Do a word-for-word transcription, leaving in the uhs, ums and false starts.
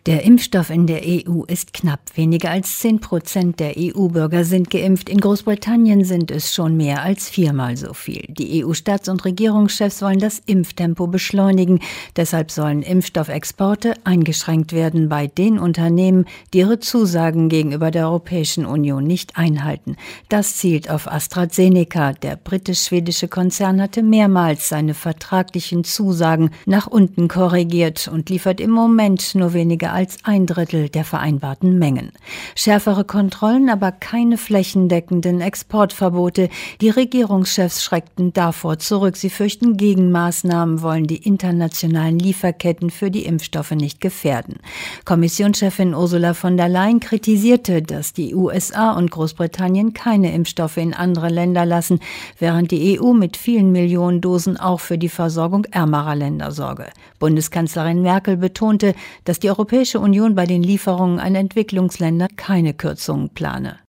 Der Impfstoff in der E U ist knapp. Weniger als zehn Prozent der E U-Bürger sind geimpft. In Großbritannien sind es schon mehr als viermal so viel. Die E U-Staats- und Regierungschefs wollen das Impftempo beschleunigen. Deshalb sollen Impfstoffexporte eingeschränkt werden bei den Unternehmen, die ihre Zusagen gegenüber der Europäischen Union nicht einhalten. Das zielt auf AstraZeneca. Der britisch-schwedische Konzern hatte mehrmals seine vertraglichen Zusagen nach unten korrigiert und liefert im Moment nur weniger als ein Drittel der vereinbarten Mengen. Schärfere Kontrollen, aber keine flächendeckenden Exportverbote. Die Regierungschefs schreckten davor zurück. Sie fürchten Gegenmaßnahmen, wollen die internationalen Lieferketten für die Impfstoffe nicht gefährden. Kommissionschefin Ursula von der Leyen kritisierte, dass die U S A und Großbritannien keine Impfstoffe in andere Länder lassen, während die E U mit vielen Millionen Dosen auch für die Versorgung ärmerer Länder sorge. Bundeskanzlerin Merkel betonte, dass die Europäische Union bei den Lieferungen an Entwicklungsländer keine Kürzungen plane.